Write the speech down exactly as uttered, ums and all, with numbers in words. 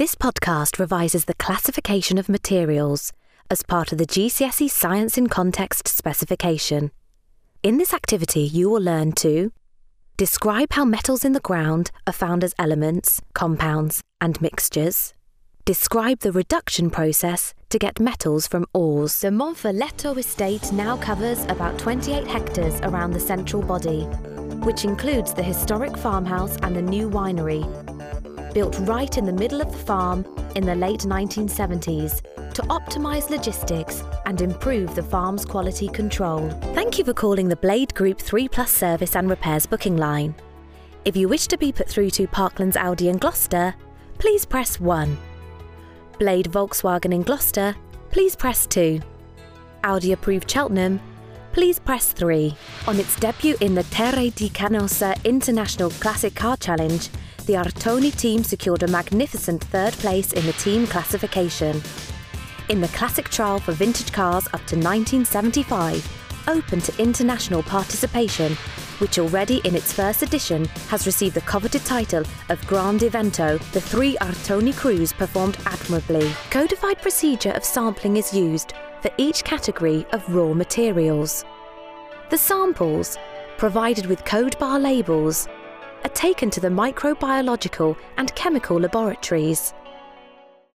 This podcast revises the classification of materials as part of the G C S E Science in Context specification. In this activity, you will learn to describe how metals in the ground are found as elements, compounds, and mixtures. Describe the reduction process to get metals from ores. The Monferletto estate now covers about twenty-eight hectares around the central body, which includes the historic farmhouse and the new winery, built right in the middle of the farm in the late nineteen seventies to optimise logistics and improve the farm's quality control. Thank you for calling the Blade Group three plus service and repairs booking line. If you wish to be put through to Parklands Audi in Gloucester, please press one. Blade Volkswagen in Gloucester, please press two. Audi approved Cheltenham, please press three. On its debut in the Terre di Canosa International Classic Car Challenge, the Artoni team secured a magnificent third place in the team classification. In the classic trial for vintage cars up to nineteen seventy-five, open to international participation, which already in its first edition has received the coveted title of Grande Evento, the three Artoni crews performed admirably. Codified procedure of sampling is used for each category of raw materials. The samples, provided with code bar labels, are taken to the microbiological and chemical laboratories.